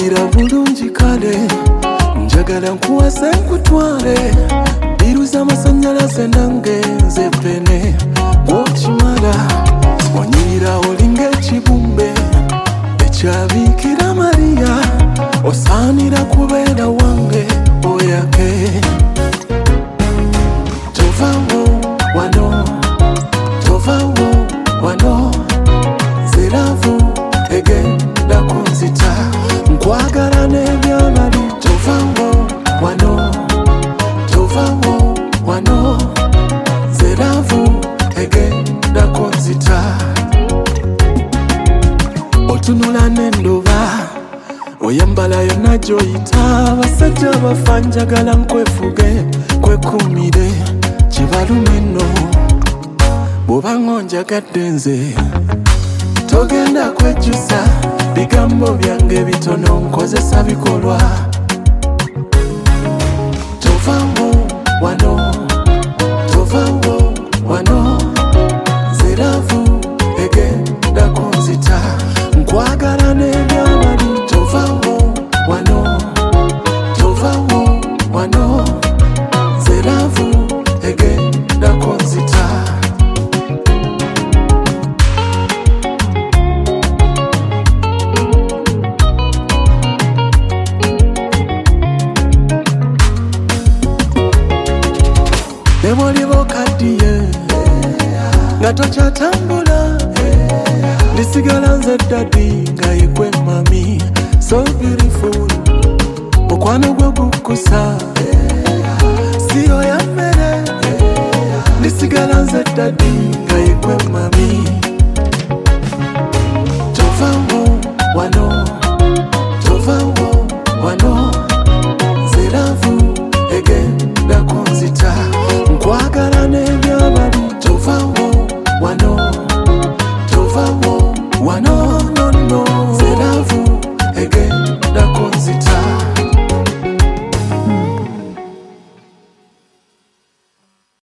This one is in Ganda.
mpulira bulungi kale njagala nkuwase nkutwale biruza amasanyalaze nange nze pene bw'okimala onyirira olinga ekibumbe ekyabiikira Mariya osaanira kubeera wange oyake tovaawo wano tovaawo wano zeravu egenda kunzita nkwagala n'ebyamali tovaawo wano tovaawo wano zeravu egenda kunzita otunula n'endoba oyambala yonna gy'oyita abasajja bafa njagala nkwefuge kwekumire kibalume nno bw'oba ngonjagadde nze togenda kwejjusa bigambo byange bitono nkozesa bikolwa tovaawo wano tovaawo wano zeravu egenda kunzita nkwagala n'ebyamali tovaawo wano tovaawo wano zeravu egenda kunzita nebw'oliba okaddiye nga tokyatambula ndisigala nze daddy nga yegwe mami so beautiful mukwano gwe gukusa siyo ya mmere ndisigala nze daddy